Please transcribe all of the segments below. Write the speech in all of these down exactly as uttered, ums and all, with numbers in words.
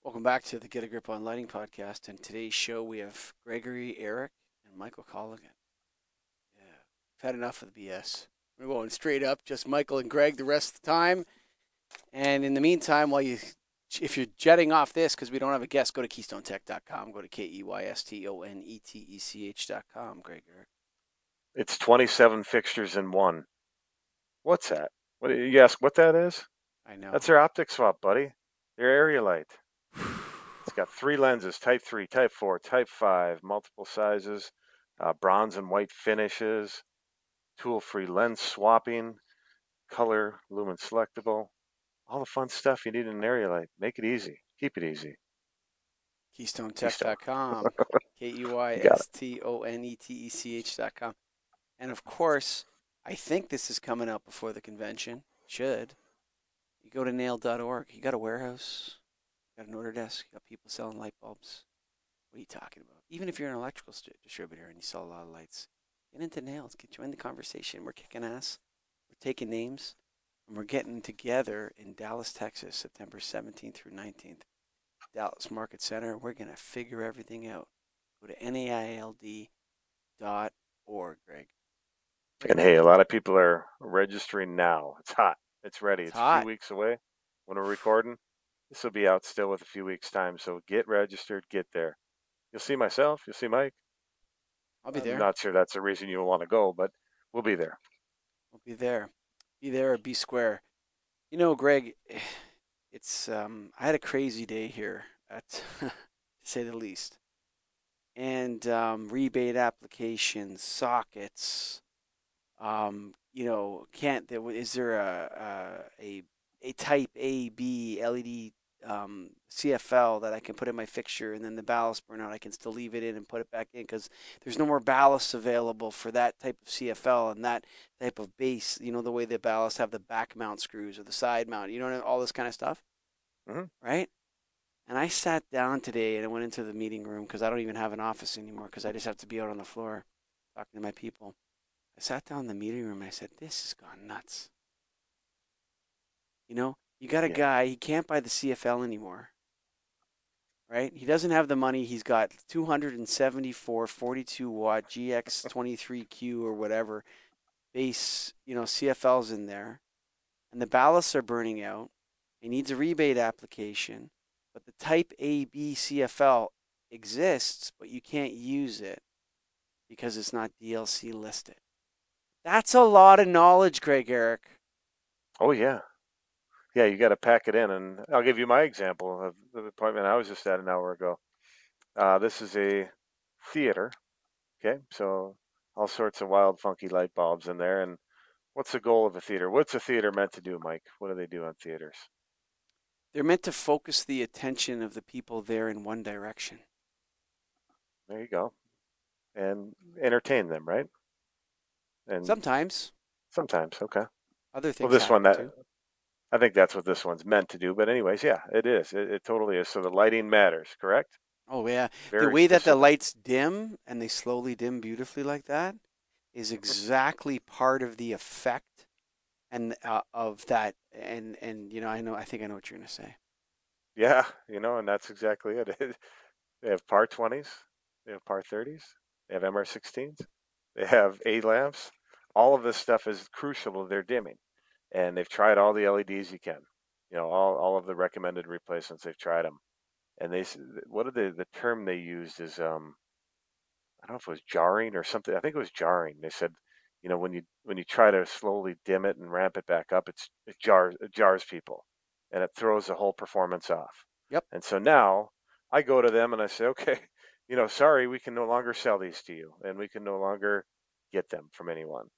Welcome back to the Get a Grip on Lighting podcast. And today's show, we have Gregory, Eric, and Michael Colligan. Yeah, we've had enough of the B S. We're going straight up, just Michael and Greg the rest of the time. And in the meantime, while you, if you're jetting off this because we don't have a guest, go to keystone tech dot com. Go to K E Y S T O N E T E C H dot com, Greg, Eric. It's twenty-seven fixtures in one. What's that? What you ask what that is? I know. That's their optic swap, buddy. Their area light. It's got three lenses: Type three, Type four, Type five, multiple sizes, uh, bronze and white finishes, tool-free lens swapping, color, lumen selectable, all the fun stuff you need in an area light. Make it easy. Keep it easy. keystone tech Keystone. dot com. K E Y You got it. S T O N E T E C H dot com. And of course, I think this is coming out before the convention. Should. You go to nail dot org. You got a warehouse, you got an order desk, you got people selling light bulbs. What are you talking about? Even if you're an electrical st- distributor and you sell a lot of lights, get into Nails. Get join the conversation. We're kicking ass. We're taking names, and we're getting together in Dallas, Texas, September seventeenth through nineteenth. Dallas Market Center. We're gonna figure everything out. Go to naild dot org, Greg. And hey, a lot of people are registering now. It's hot. It's ready. It's It's a few hot. weeks away when we're recording. This will be out still with a few weeks' time. So get registered, get there. You'll see myself, you'll see Mike. I'll be I'm there. not sure that's the reason you'll want to go, but we'll be there. I'll be there. Be there or be square. You know, Greg, it's um, I had a crazy day here, at, to say the least. And um, rebate applications, sockets. Um, you know, can't there is there a a a, a type A B L E D um, C F L that I can put in my fixture, and then the ballast burnout I can still leave it in and put it back in because there's no more ballast available for that type of C F L and that type of base. You know, the way the ballasts have the back mount screws or the side mount. You know, all this kind of stuff, Hmm. right? And I sat down today and I went into the meeting room because I don't even have an office anymore because I just have to be out on the floor talking to my people. I sat down in the meeting room and I said, "This has gone nuts." You know, you got a Yeah. guy, he can't buy the C F L anymore, right? He doesn't have the money. He's got two seventy-four forty-two watt G X twenty-three Q or whatever base, you know, C F Ls in there, and the ballasts are burning out. He needs a rebate application, but the Type A B C F L exists, but you can't use it because it's not D L C listed. That's a lot of knowledge, Greg Eric. Oh, yeah. Yeah, you got to pack it in. And I'll give you my example of the appointment I was just at an hour ago. Uh, this is a theater. Okay. So all sorts of wild, funky light bulbs in there. And what's the goal of a theater? What's a theater meant to do, Mike? What do they do on theaters? They're meant to focus the attention of the people there in one direction. There you go. And entertain them, right? And Sometimes sometimes, okay. other Well, things this one happen that too. I think that's what this one's meant to do. But anyways, yeah, it is. It, it totally is. So the lighting matters, correct? Oh yeah, the Very way that the specific. lights dim and they slowly dim beautifully like that is exactly part of the effect and uh, of that. And and you know, I know, I think I know what you're gonna say. Yeah, you know, and that's exactly it. They have par twenties, they have par thirties, they have M R sixteens, they have A lamps. All of this stuff is crucial to their dimming. And they've tried all the L E Ds you can. You know, all, all of the recommended replacements, they've tried them. And they, what are the, the term they used is, um, I don't know if it was jarring or something. I think it was jarring. They said, you know, when you when you try to slowly dim it and ramp it back up, it's it jars it jars people, and it throws the whole performance off. Yep. And so now I go to them and I say, okay, you know, sorry, we can no longer sell these to you, and we can no longer get them from anyone.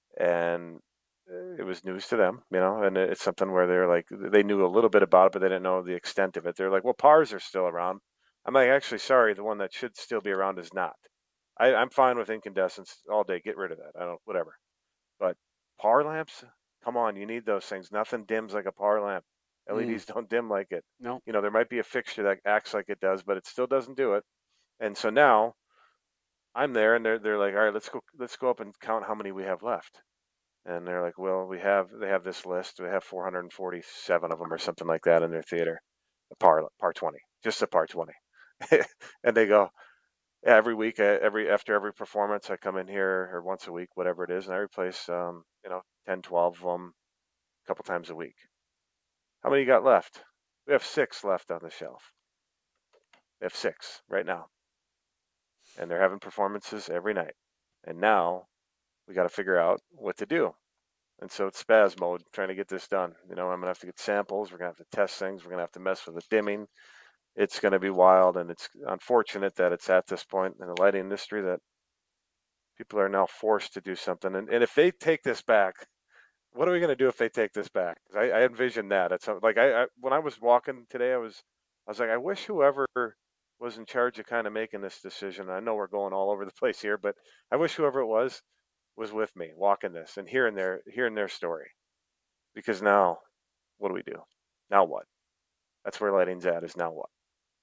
And uh, it was news to them, you know, and it's something where they're like, they knew a little bit about it, but they didn't know the extent of it. They're like, well, pars are still around. I'm like, actually, sorry, the one that should still be around is not. I, I'm fine with incandescents all day. Get rid of that. I don't, whatever. But par lamps, come on, you need those things. Nothing dims like a par lamp. Mm, L E Ds don't dim like it. no. You know, there might be a fixture that acts like it does, but it still doesn't do it. And so now I'm there, and they're they're like, all right, let's go, let's go up and count how many we have left. And they're like, well, we have they have this list. They have four hundred forty-seven of them or something like that in their theater. a par par twenty, just a par twenty. And they go, yeah, every week, uh, every after every performance, I come in here, or once a week, whatever it is, and I replace, um, you know, ten, twelve of them a couple times a week. How many you got left? We have six left on the shelf. We have six right now, and they're having performances every night. And now we got to figure out what to do. And so it's spaz mode trying to get this done. You know, I'm gonna have to get samples. We're gonna have to test things. We're gonna have to mess with the dimming. It's gonna be wild, and it's unfortunate that it's at this point in the lighting industry that people are now forced to do something. And, and if they take this back, what are we going to do if they take this back? 'Cause I, I envision that. It's like I, I when I was walking today, I was I was like, I wish whoever was in charge of kind of making this decision. I know we're going all over the place here, but I wish whoever it was was with me walking this and hearing their hearing their story. Because now, what do we do? Now what? That's where lighting's at. Is now what?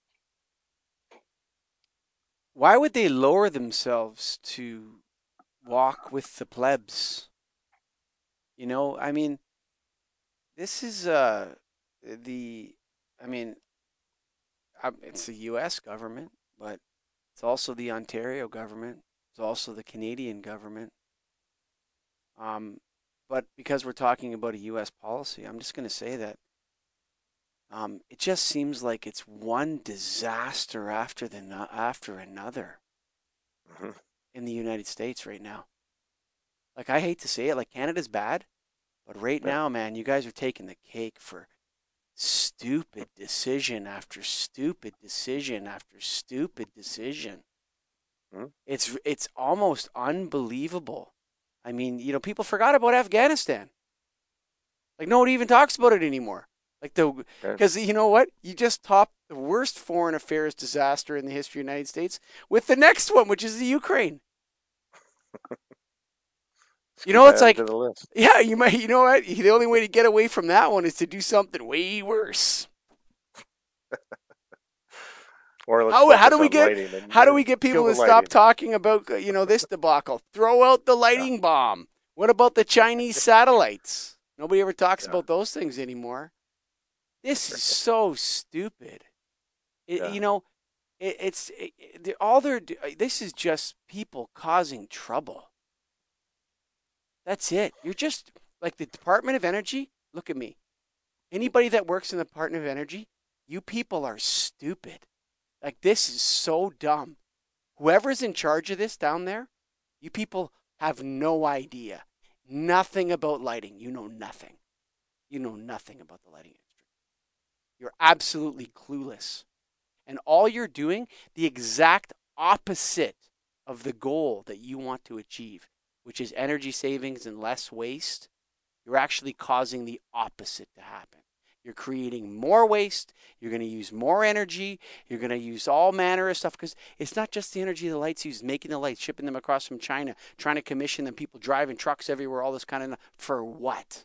Why would they lower themselves to walk with the plebs? You know, I mean, this is uh the I mean, um, it's the U S government, but it's also the Ontario government. It's also the Canadian government. Um, but because we're talking about a U S policy, I'm just going to say that um, it just seems like it's one disaster after the no- after another Hmm. in the United States right now. Like I hate to say it, like Canada's bad, but right Yeah. now, man, you guys are taking the cake for stupid decision after stupid decision after stupid decision. Hmm. It's it's almost unbelievable. I mean, you know, people forgot about Afghanistan. Like nobody even talks about it anymore. Like the Okay. because you know what? You just topped the worst foreign affairs disaster in the history of the United States with the next one, which is the Ukraine. Let's You keep know, it's adding to like, the list. yeah, you might. You know what? The only way to get away from that one is to do something way worse. Or let's How how do focus we on get lighting and how do uh, we get kill people the to stop lighting. talking about uh, you know this debacle? Throw out the Yeah. lighting bomb. What about the Chinese satellites? Nobody ever talks Yeah. about those things anymore. This is so stupid. It, Yeah. you know, it, it's it, it, all they're. This is just people causing trouble. That's it. You're just like the Department of Energy. Look at me. Anybody that works in the Department of Energy, you people are stupid. Like this is so dumb. Whoever's in charge of this down there, you people have no idea. Nothing about lighting. You know nothing. You know nothing about the lighting industry. You're absolutely clueless. And all you're doing, the exact opposite of the goal that you want to achieve, which is energy savings and less waste, you're actually causing the opposite to happen. You're creating more waste. You're going to use more energy. You're going to use all manner of stuff because it's not just the energy of the lights used, making the lights, shipping them across from China, trying to commission them, people driving trucks everywhere, all this kind of for what?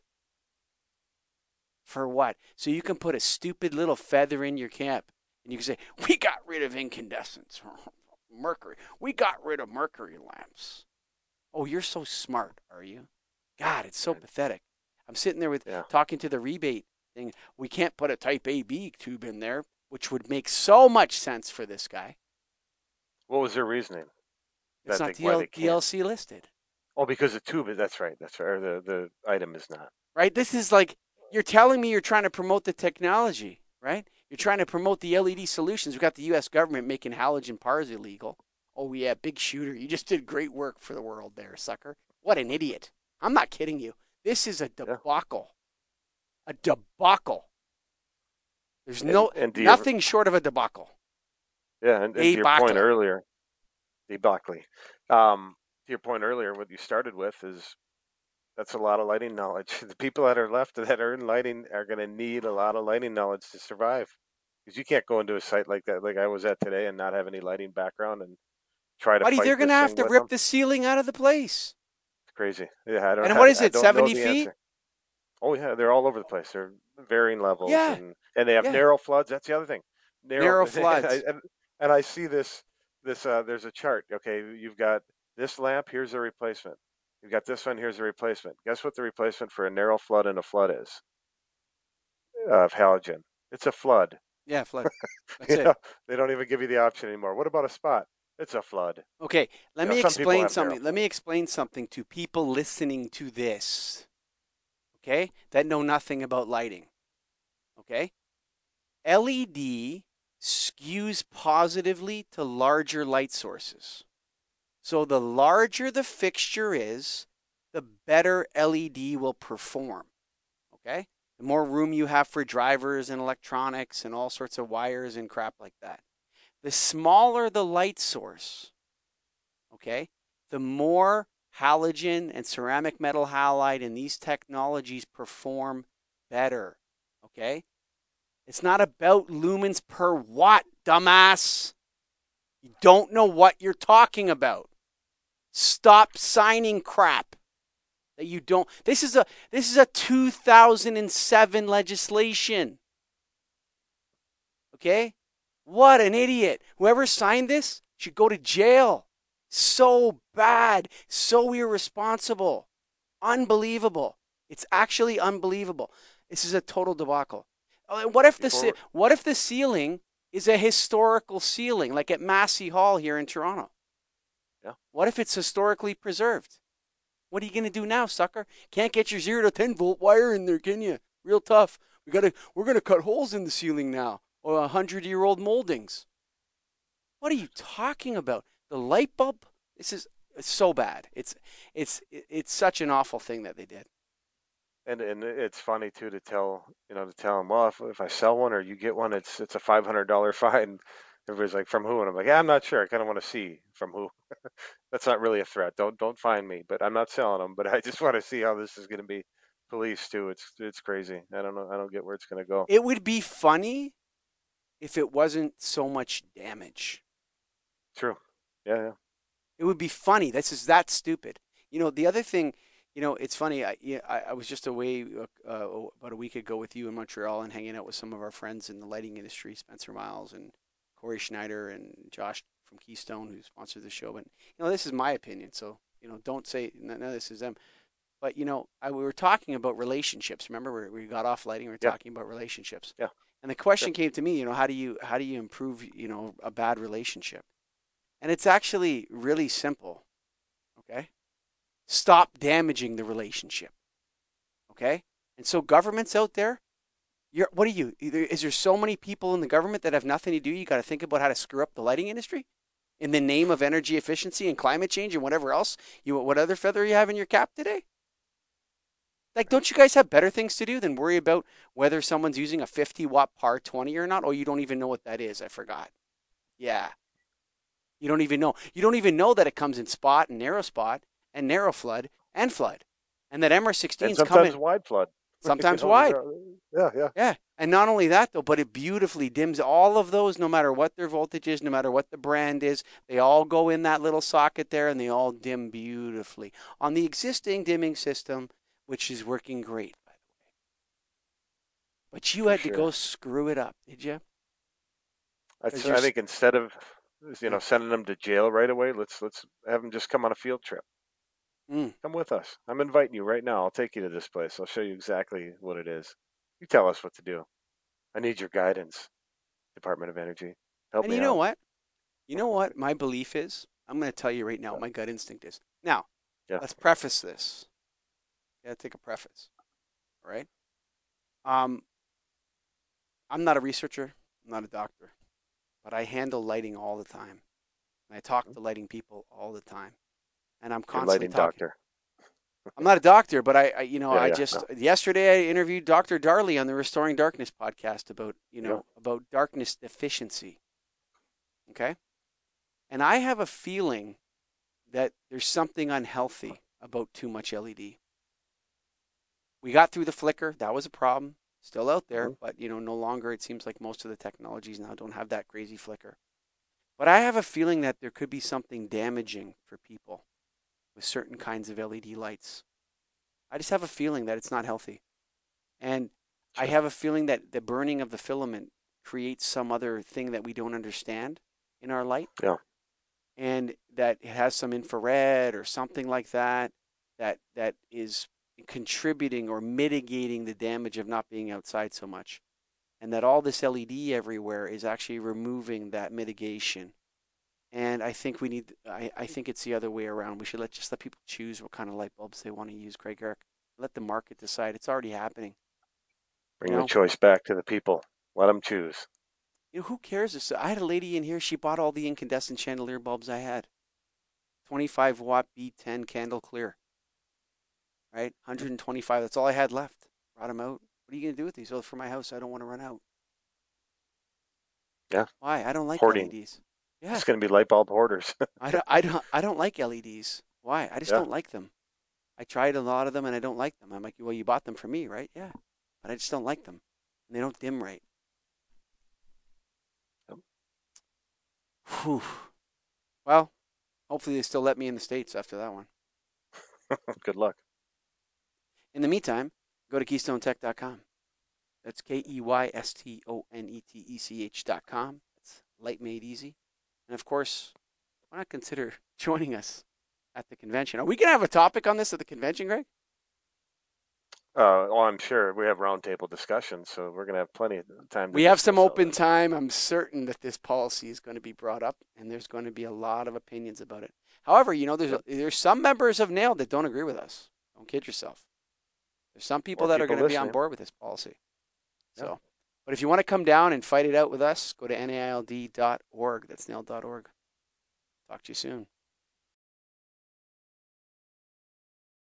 For what? So you can put a stupid little feather in your cap and you can say, we got rid of incandescents, mercury. We got rid of mercury lamps. Oh, you're so smart, are you? God, it's so pathetic. I'm sitting there with Yeah. talking to the rebate thing. We can't put a type A B tube in there, which would make so much sense for this guy. What was their reasoning It's that not they why they D L can't? C listed, Oh, because the tube is that's right. That's right. Or the the item is not. right? This is like you're telling me you're trying to promote the technology, right? You're trying to promote the L E D solutions. We've got the U S government making halogen pars illegal. Oh yeah, big shooter. You just did great work for the world there, sucker. What an idiot. I'm not kidding you. This is a Yeah. debacle. A debacle. There's And no and do you ever, nothing short of a debacle. yeah, and, and to your point Debacle. earlier, debacly. Um, to your point earlier, what you started with is that's a lot of lighting knowledge. The people that are left that are in lighting are going to need a lot of lighting knowledge to survive. Because you can't go into a site like that, like I was at today, and not have any lighting background and try to Buddy, fight they're gonna this have thing to with them. rip the ceiling out of the place. It's crazy. Yeah, I don't, And what is I, I it? don't know seventy the feet? answer. Oh yeah, they're all over the place. They're varying levels, Yeah, and and they have yeah. narrow floods. That's the other thing. Narrow, Narrow and I, floods. and, and I see this this uh, there's a chart. Okay, you've got this lamp. Here's a replacement. You've got this one. Here's a replacement. Guess what the replacement for a narrow flood and a flood is of halogen? It's a flood. Yeah, flood. That's You it. know, they don't even give you the option anymore. What about a spot? It's a flood. Okay, let You know, me some people explain have narrow something. Let me flood. explain something to people listening to this, okay, that know nothing about lighting, okay? L E D skews positively to larger light sources. So the larger the fixture is, the better L E D will perform, okay? The more room you have for drivers and electronics and all sorts of wires and crap like that. The smaller the light source, okay, the more halogen and ceramic metal halide and these technologies perform better, okay? It's not about lumens per watt, dumbass. You don't know what you're talking about. Stop signing crap that you don't. This is a this is a two thousand seven legislation. Okay? What an idiot. Whoever signed this should go to jail. So bad, so irresponsible. Unbelievable. It's actually unbelievable. This is a total debacle. Uh, What if the Before, what if the ceiling is a historical ceiling like at Massey Hall here in Toronto? yeah, What if it's historically preserved? What are you going to do now, sucker? Can't get your zero to ten volt wire in there, can you? Real tough. We got to we're going to cut holes in the ceiling now. Or one hundred year old moldings. What are you talking about? The light bulb? This is it's so bad. It's it's it's such an awful thing that they did. and and it's funny too to tell you know to tell them, well, if if I sell one or you get one, it's it's a five hundred dollar fine. Everybody's like, from who? And I'm like, yeah, I'm not sure. I kind of want to see from who. That's not really a threat. Don't don't find me. But I'm not selling them. But I just want to see how this is going to be policed too. It's it's crazy. I don't know. I don't get where it's going to go. It would be funny if it wasn't so much damage. True. Yeah, yeah. It would be funny. This is that stupid. You know, the other thing, you know, it's funny. I, yeah, I, I was just away uh, uh, about a week ago with you in Montreal and hanging out with some of our friends in the lighting industry, Spencer Miles and Corey Schneider and Josh from Keystone, who sponsored the show. But you know, this is my opinion, so you know, don't say none of this is them. But you know, I, we were talking about relationships. Remember, we, we got off lighting. We were Yeah, talking about relationships, yeah. and the Sure. question came to me. You know, how do you how do you improve you know a bad relationship? And it's actually really simple. Okay, stop damaging the relationship. Okay, and so governments out there, you're what are you? Either, is there so many people in the government that have nothing to do? You got to think about how to screw up the lighting industry in the name of energy efficiency and climate change and whatever else you what other feather you have in your cap today? Like, don't you guys have better things to do than worry about whether someone's using a fifty watt par twenty or not? Oh, you don't even know what that is. I forgot. Yeah. You don't even know. You don't even know that it comes in spot and narrow spot and narrow flood and flood. And that And M R sixteens come sometimes in wide flood. You sometimes know, wide. regard- yeah, yeah. Yeah. And not only that, though, but it beautifully dims all of those, no matter what their voltage is, no matter what the brand is. They all go in that little socket there and they all dim beautifully on the existing dimming system, which is working great, by the way. But you For had to go sure. screw it up, did you? I, Because th- you're, I think instead of you yeah. know sending them to jail right away, let's let's have them just come on a field trip. Mm. Come with us. I'm inviting you right now. I'll take you to this place. I'll show you exactly what it is. You tell us what to do. I need your guidance, Department of Energy. Help And me you know out. what? You know what my belief is? I'm going to tell you right now Yeah, what my gut instinct is. Now, yeah. let's preface this. Got to take a preface, all right? Um, I'm not a researcher. I'm not a doctor, but I handle lighting all the time, and I talk to lighting people all the time, and I'm Your constantly lighting talking. doctor. I'm not a doctor, but I, I you know, Yeah, I yeah. just No. yesterday I interviewed Doctor Darley on the Restoring Darkness podcast about you Yeah. know about darkness deficiency. Okay, and I have a feeling that there's something unhealthy about too much L E D. We got through the flicker. That was a problem. Still out there, Hmm. but you know, no longer it seems like most of the technologies now don't have that crazy flicker. But I have a feeling that there could be something damaging for people with certain kinds of L E D lights. I just have a feeling that it's not healthy. And I Sure. have a feeling that the burning of the filament creates some other thing that we don't understand in our light Yeah. and that it has some infrared or something like that that that is contributing or mitigating the damage of not being outside so much. and that all this L E D everywhere is actually removing that mitigation. And I think we need, I, I think it's the other way around. We should let just let people choose what kind of light bulbs they want to use, Greg Eric. Let the market decide. It's already happening. You Bring the know, choice back to the people. Let them choose. you know who cares? If, I had a lady in here. She bought all the incandescent chandelier bulbs I had. twenty-five watt B ten candle clear. Right, one hundred twenty-five. That's all I had left. Brought them out. What are you gonna do with these? Oh, for my house, I don't want to run out. Yeah, Why? I don't like hoarding. L E Ds. Yeah, It's going to be light bulb hoarders. I don't, I don't, I don't like L E Ds. Why? I just Yeah. don't like them. I tried a lot of them and I don't like them. I'm like, well, you bought them for me, right? Yeah, but I just don't like them, and they don't dim right. Yep. Whew. Well, hopefully they still let me in the States after that one. Good luck. In the meantime, go to keystone tech dot com. That's K E Y S T O N E T E C H dot com. It's light made easy. And of course, why not consider joining us at the convention? Are we going to have a topic on this at the convention, Greg? Uh, oh, I'm sure we have roundtable discussions, so we're going to have plenty of time to We have some discuss all open this. time. I'm certain that this policy is going to be brought up, and there's going to be a lot of opinions about it. However, you know, there's Yep. there's some members of NAILD that don't agree with us. Don't kid yourself. There's some people More that are people going to be on listening. board with this policy. Yep. So, but if you want to come down and fight it out with us, go to N A I L D dot org. That's nailed dot org. Talk to you soon.